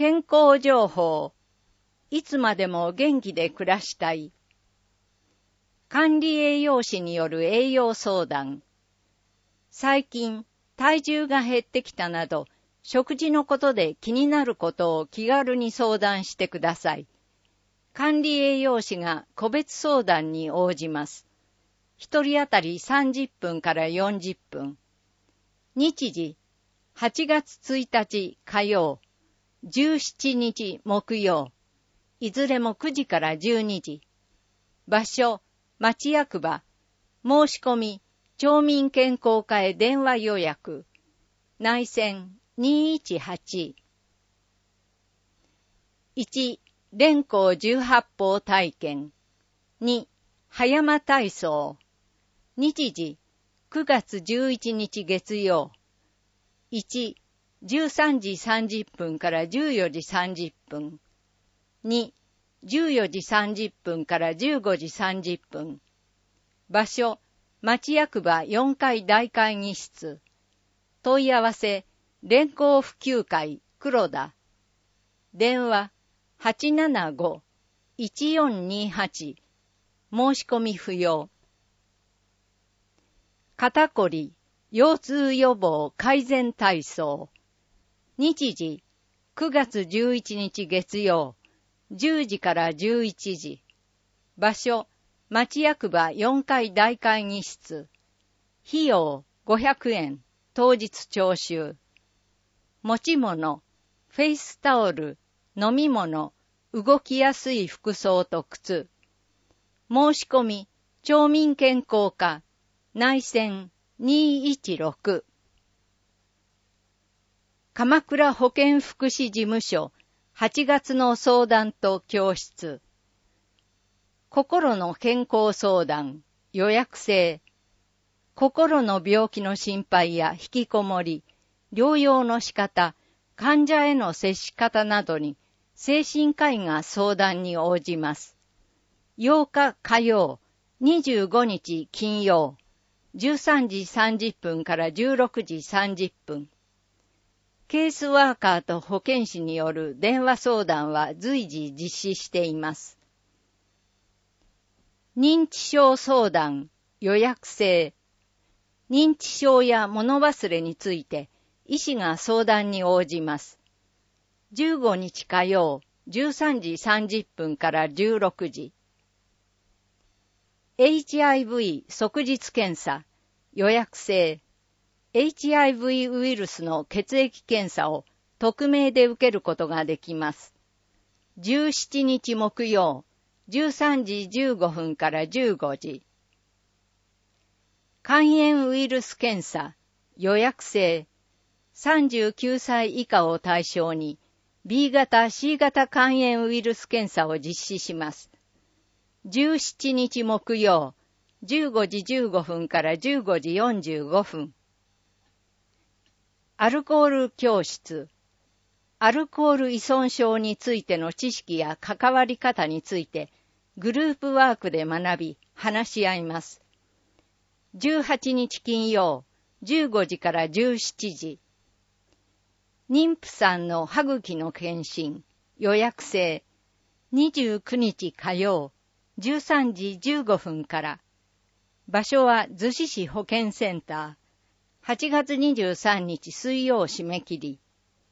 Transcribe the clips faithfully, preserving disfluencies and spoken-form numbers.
健康情報。いつまでも元気で暮らしたい。管理栄養士による栄養相談。最近、体重が減ってきたなど、食事のことで気になることを気軽に相談してください。管理栄養士が個別相談に応じます。一人当たりさんじゅっぷんからよんじゅっぷん。日時、はちがつついたち火曜、じゅうしちにち木曜、いずれもくじからじゅうにじ。場所、町役場。申し込み、町民健康課へ電話予約。内線にいちはち。いち、連行十八法体験。に、葉山体操。日時、くがつじゅういちにち月曜。いち、じゅうさんじさんじゅっぷんからじゅうよじさんじゅっぷん。に、じゅうよじさんじゅっぷんからじゅうごじさんじゅっぷん。場所、町役場よんかい大会議室。問い合わせ、連行普及会黒田。電話、はちななご、いちよんにはち。申し込み不要。肩こり、腰痛予防改善体操。日時、くがつじゅういちにち月曜。じゅうじからじゅういちじ。場所、町役場よんかい大会議室。費用ごひゃくえん、当日徴収。持ち物、フェイスタオル、飲み物、動きやすい服装と靴。申し込み、町民健康課、内線にいちろく。鎌倉保健福祉事務所、はちがつの相談と教室。心の健康相談、予約制。心の病気の心配や引きこもり、療養の仕方、患者への接し方などに精神科医が相談に応じます。ようか火曜、にじゅうごにち金曜、じゅうさんじさんじゅっぷんからじゅうろくじさんじゅっぷん。ケースワーカーと保健師による電話相談は随時実施しています。認知症相談、予約制。認知症や物忘れについて医師が相談に応じます。じゅうごにち火曜、じゅうさんじさんじゅっぷんからじゅうろくじ。エイチアイブイ 即日検査、予約制。エイチアイブイ ウイルスの血液検査を匿名で受けることができます。じゅうしちにち木曜、じゅうさんじじゅうごふんからじゅうごじ。肝炎ウイルス検査、予約制。さんじゅうきゅうさい以下を対象に ビー 型 シー 型肝炎ウイルス検査を実施します。じゅうしちにち木曜、じゅうごじじゅうごふんからじゅうごじよんじゅうごふん。アルコール教室。アルコール依存症についての知識や関わり方についてグループワークで学び話し合います。じゅうはちにち金曜、じゅうごじからじゅうしちじ。妊婦さんの歯茎の検診、予約制。にじゅうくにち火曜、じゅうさんじじゅうごふんから。場所は逗子市保健センター。はちがつにじゅうさんにち水曜締め切り。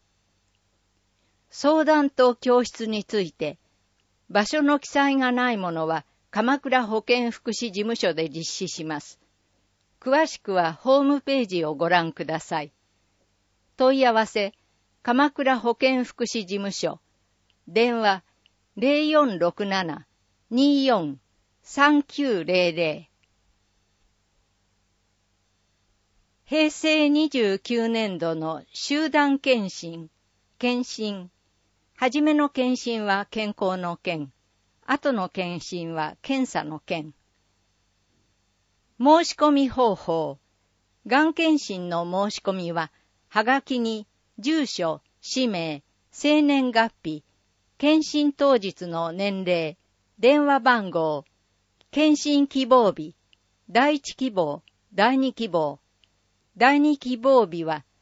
相談と教室について、場所の記載がないものは鎌倉保健福祉事務所で実施します。詳しくはホームページをご覧ください。問い合わせ、鎌倉保健福祉事務所。電話、ゼロよんろくなな にーよん さんきゅうゼロゼロ。平成にじゅうきゅうねんどの集団検診、検診。はじめの検診は健康の健、後の検診は検査の検。申し込み方法。がん検診の申し込みは、はがきに住所、氏名、生年月日、検診当日の年齢、電話番号、検診希望日、第一希望、第二希望。第二希望日は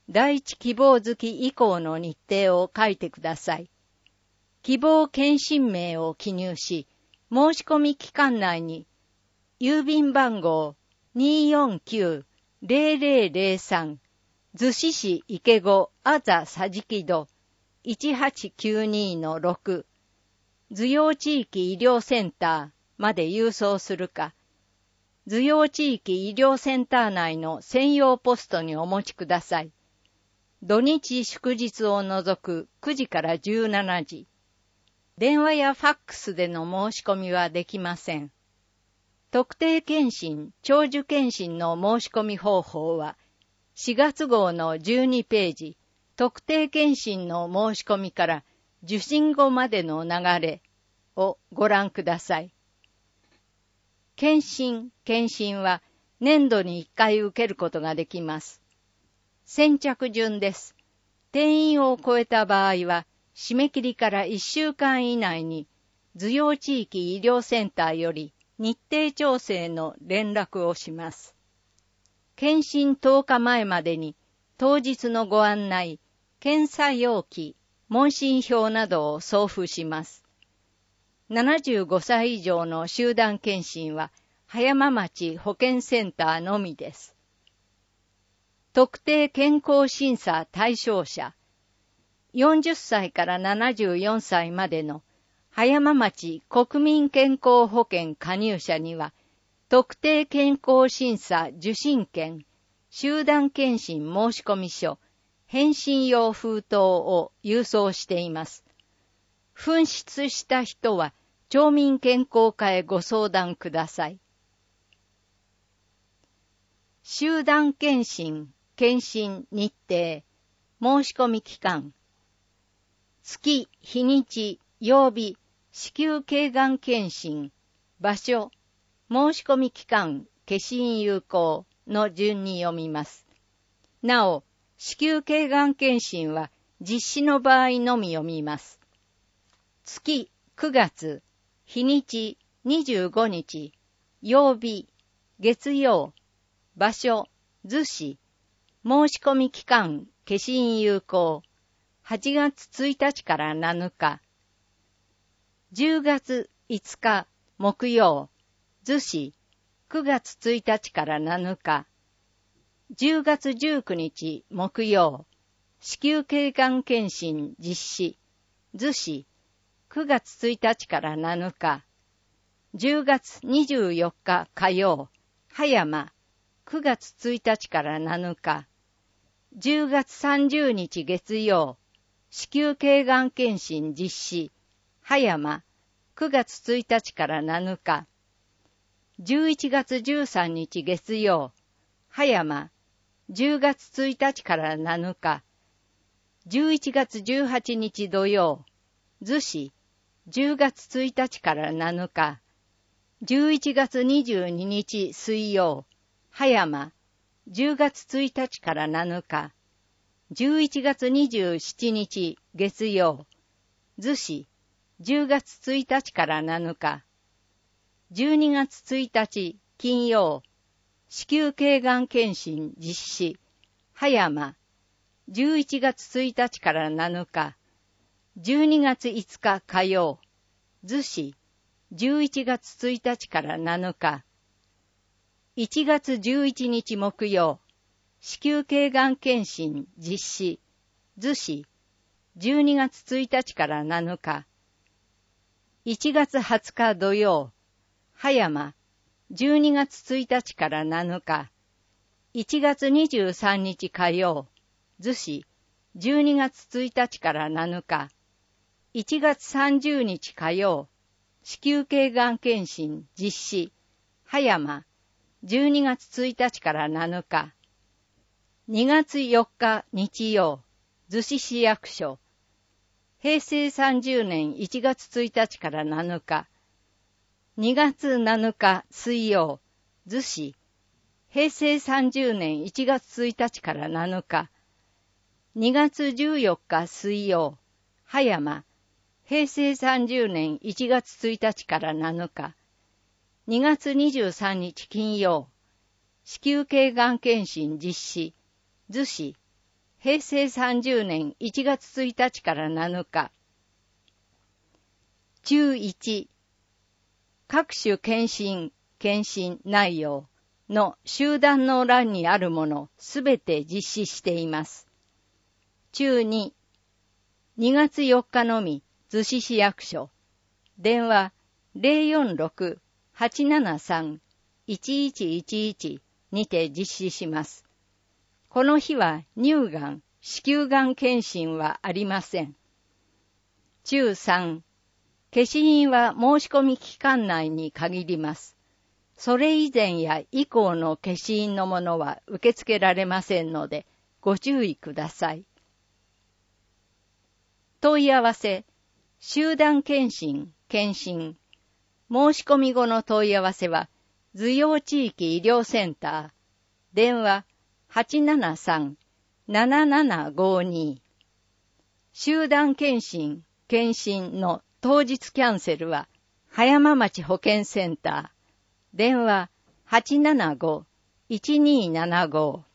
第一希望月以降の日程を書いてください。希望検診名を記入し、申し込み期間内に、郵便番号 にーよんきゅうーぜろぜろぜろさん 逗子市池子あざ桟敷戸 いちはちきゅうにのろく 図用地域医療センターまで郵送するか、図用地域医療センター内の専用ポストにお持ちください。土日祝日を除くくじからじゅうしちじ。電話やファックスでの申し込みはできません。特定健診、長寿健診の申し込み方法は、しがつ号のじゅうにページ、特定健診の申し込みから受診後までの流れをご覧ください。健診、検診は年度にいっかい受けることができます。先着順です。定員を超えた場合は、締め切りからいっしゅうかん以内に、図用地域医療センターより日程調整の連絡をします。検診とおかまえまでに、当日のご案内、検査要記、問診票などを送付します。ななじゅうごさい以上の集団検診は、葉山町保健センターのみです。特定健康審査対象者、よんじゅっさいからななじゅうよんさいまでの葉山町国民健康保険加入者には、特定健康審査受診券、集団検診申込書、返信用封筒を郵送しています。紛失した人は、町民健康課へご相談ください。集団検診、検診日程、申し込み期間、月、日にち、曜日、子宮頸がん検診、場所、申し込み期間、消印有効の順に読みます。なお、子宮頸がん検診は実施の場合のみ読みます。月、くがつ、日にち、にじゅうごにち、曜日、月曜、場所、逗子、申し込み期間、消印有効、はちがつついたちからなのか、じゅうがついつか木曜、逗子、くがつついたちからなのか、じゅうがつじゅうくにち木曜、子宮頸がん検診実施、逗子、くがつついたちからなのか、じゅうがつにじゅうよっか火曜、葉山、くがつついたちからなのか、じゅうがつさんじゅうにち月曜、子宮頸がん検診実施、葉山、くがつついたちからなのか、じゅういちがつじゅうさんにち月曜、葉山、じゅうがつついたちからなのか、じゅういちがつじゅうはちにち土曜、逗子、じゅうがつついたちからなのか、じゅういちがつにじゅうににち水曜、葉山、じゅうがつついたちからなのか、じゅういちがつにじゅうしちにち月曜、逗子、じゅうがつついたちからなのか、じゅうにがつついたち金曜、子宮頸がん検診実施、葉山、じゅういちがつついたちからなのか、じゅうにがついつか火曜、逗子、じゅういちがつついたちからなのか、いちがつじゅういちにち木曜、子宮頸がん検診実施、逗子、じゅうにがつついたちからなのか、いちがつはつか土曜、葉山、じゅうにがつついたちからなのか、いちがつにじゅうさんにち火曜、逗子、じゅうにがつついたちからなのか、いちがつさんじゅうにち火曜、子宮頸がん検診実施、葉山、じゅうにがつついたちからなのか、にがつよっか日曜、逗子市役所、へいせいさんじゅうねんいちがつついたちからなのか、にがつなのか水曜、逗子、へいせいさんじゅうねんいちがつついたちからなのか、にがつじゅうよっか水曜、葉山、へいせいさんじゅうねんいちがつついたちからなのか、にがつにじゅうさんにち金曜、子宮頸がん検診実施、逗子、 へいせいさんじゅうねんいちがつついたちからなのか。注いち、各種検診、検診内容の集団の欄にあるものすべて実施しています。注に、にがつよっかのみ、逗子市役所、電話 ゼロよんろく はちななさん いちいちいちいち にて実施します。この日は乳がん、子宮がん検診はありません。注さん、消印は申し込み期間内に限ります。それ以前や以降の消印のものは受け付けられませんので、ご注意ください。問い合わせ、集団検診、検診。申し込み後の問い合わせは、図用地域医療センター、電話 はちななさん ななななごに。集団検診、検診の当日キャンセルは、葉山町保健センター、電話 はちななご いちにななご。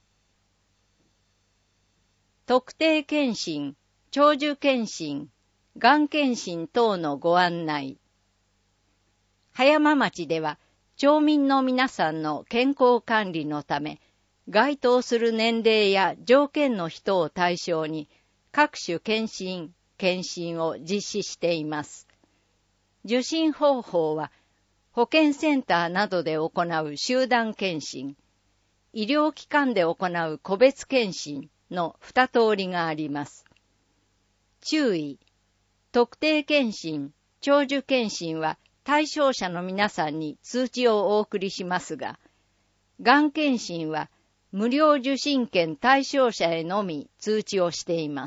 特定検診、長寿検診、がん検診等のご案内。葉山町では、町民の皆さんの健康管理のため、該当する年齢や条件の人を対象に、各種検診、検診を実施しています。受診方法は、保健センターなどで行う集団検診、医療機関で行う個別検診の二通りがあります。注意、特定検診、長寿検診は対象者の皆さんに通知をお送りしますが、がん検診は無料受診券対象者へのみ通知をしています。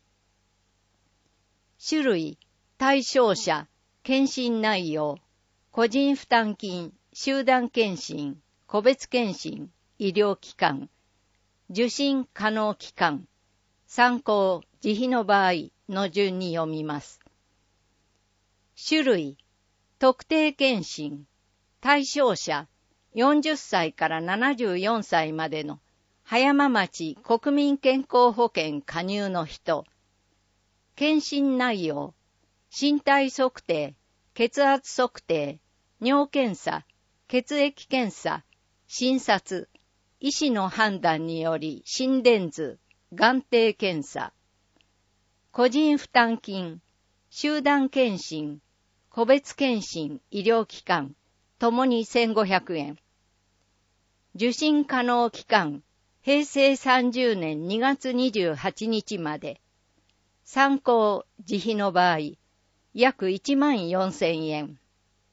種類、対象者、検診内容、個人負担金、集団検診、個別検診、医療機関、受診可能期間、参考、自費の場合の順に読みます。種類、特定検診、対象者、よんじゅっさいからななじゅうよんさいまでの葉山町国民健康保険加入の人、検診内容、身体測定、血圧測定、尿検査、血液検査、診察、医師の判断により心電図、眼底検査、個人負担金、集団検診、個別検診、医療機関、ともにせんごひゃくえん。受診可能期間、へいせいさんじゅうねんにがつにじゅうはちにちまで。参考、自費の場合、約いちまんよんせんえん。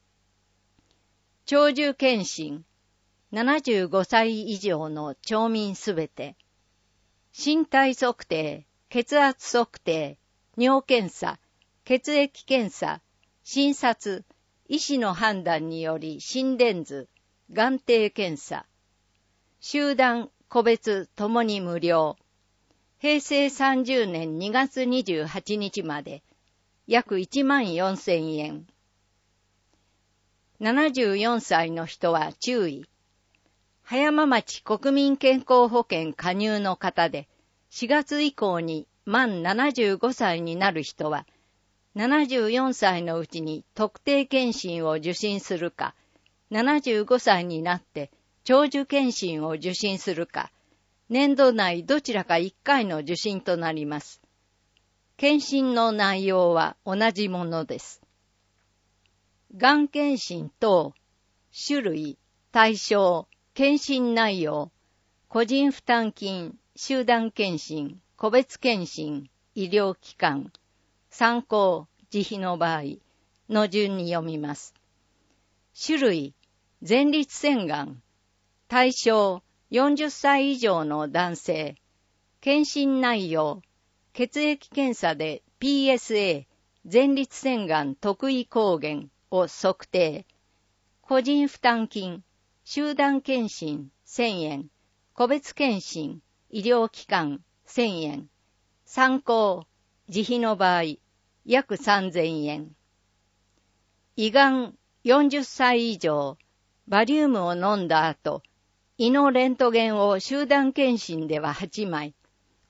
長寿検診、ななじゅうごさい以上の町民すべて。身体測定、血圧測定、尿検査、血液検査、診察、医師の判断により心電図、眼底検査。集団、個別ともに無料。へいせいさんじゅうねんにがつにじゅうはちにちまで。約いちまんよんせんえん。ななじゅうよんさいの人は注意。葉山町国民健康保険加入の方で、しがつ以降に満ななじゅうごさいになる人は、ななじゅうよんさいのうちに特定検診を受診するか、ななじゅうごさいになって長寿検診を受診するか、年度内どちらかいっかいの受診となります。検診の内容は同じものです。がん検診等、種類、対象、検診内容、個人負担金、集団検診、個別検診、医療機関、参考、自費の場合の順に読みます。種類、前立腺がん、対象、よんじゅっさい以上の男性、検診内容、血液検査で ピーエスエー、前立腺がん特異抗原を測定、個人負担金、集団検診せんえん、個別検診、医療機関せんえん、参考、自費の場合、約さんぜんえん。胃がんよんじゅっさい以上、バリウムを飲んだ後、胃のレントゲンを集団検診でははちまい、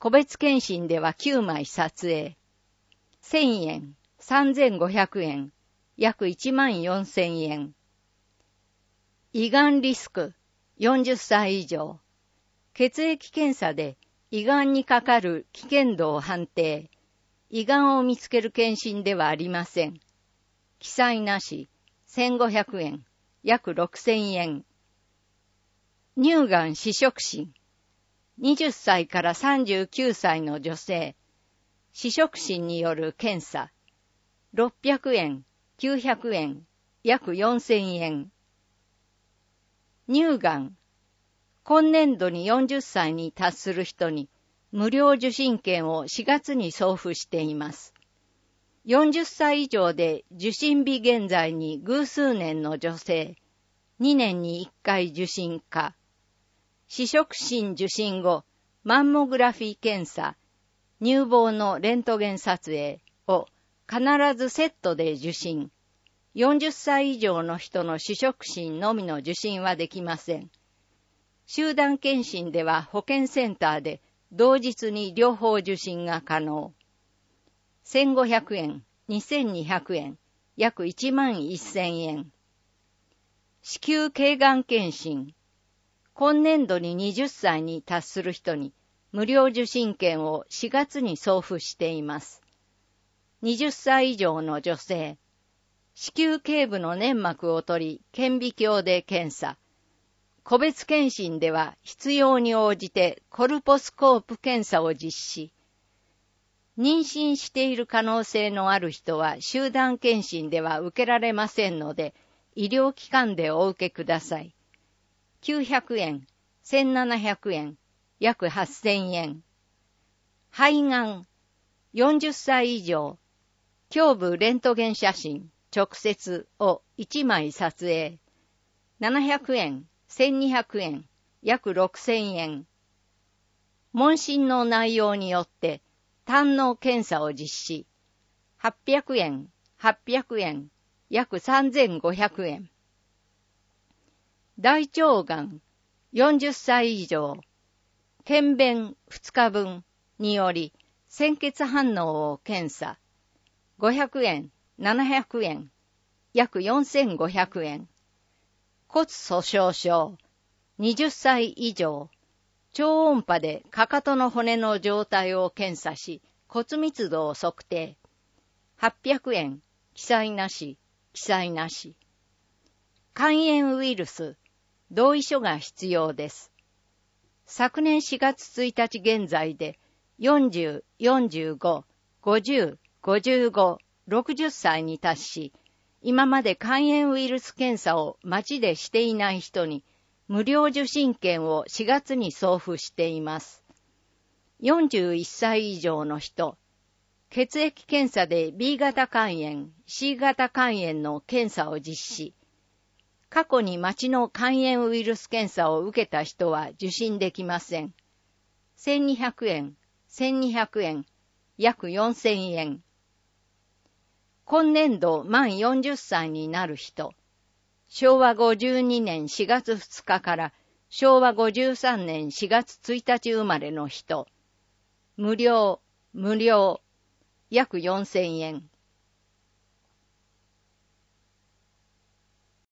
個別検診ではきゅうまい撮影。せんえん、さんぜんごひゃくえん、約いちまんよんせんえん。胃がんリスク、よんじゅっさい以上。血液検査で胃がんにかかる危険度を判定。胃がんを見つける検診ではありません。記載なし、せんごひゃくえん、約ろくせんえん。乳がん試食診。はたちからさんじゅうきゅうさいの女性。試食診による検査。ろっぴゃくえん、きゅうひゃくえん、約よんせんえん。乳がん。今年度によんじゅっさいに達する人に無料受診券をしがつに送付しています。よんじゅっさい以上で受診日現在に偶数年の女性。にねんにいっかい受診可。試食診受診後、マンモグラフィー検査、乳房のレントゲン撮影を必ずセットで受診。よんじゅっさい以上の人の試食診のみの受診はできません。集団検診では保健センターで同日に両方受診が可能。せんごひゃくえん、にせんにひゃくえん、約いちまんせんえん。子宮頸がん検診。今年度にはたちに達する人に無料受診券をしがつに送付しています。はたち以上の女性。子宮頸部の粘膜を取り、顕微鏡で検査。個別検診では必要に応じてコルポスコープ検査を実施。妊娠している可能性のある人は集団検診では受けられませんので、医療機関でお受けください。きゅうひゃくえん、せんななひゃくえん、約はっせんえん。肺がん、よんじゅっさい以上、胸部レントゲン写真、直接をいちまい撮影。ななひゃくえん、せんにひゃくえん、約ろくせんえん。問診の内容によって胆の検査を実施。はっぴゃくえん、はっぴゃくえん、約さんぜんごひゃくえん。大腸がん、よんじゅっさい以上、検便ふつかぶんにより鮮血反応を検査。ごひゃくえん、ななひゃくえん、約よんせんごひゃくえん。骨粗鬆症、はたち以上、超音波でかかとの骨の状態を検査し、骨密度を測定。はっぴゃくえん、記載なし、記載なし。肝炎ウイルス、同意書が必要です。昨年しがつついたち現在で、よんじゅう、よんじゅうご、ごじゅう、ごじゅうご、ろくじゅっさいに達し、今まで肝炎ウイルス検査を町でしていない人に、無料受診券をしがつに送付しています。よんじゅういっさい以上の人、血液検査で ビー 型肝炎、シー 型肝炎の検査を実施。過去に町の肝炎ウイルス検査を受けた人は受診できません。せんにひゃくえん、せんにひゃくえん、約よんせんえん。今年度満よんじゅっさいになる人、しょうわごじゅうにねんしがつふつかからしょうわごじゅうさんねんしがつついたち生まれの人、無料、無料、約よんせんえん。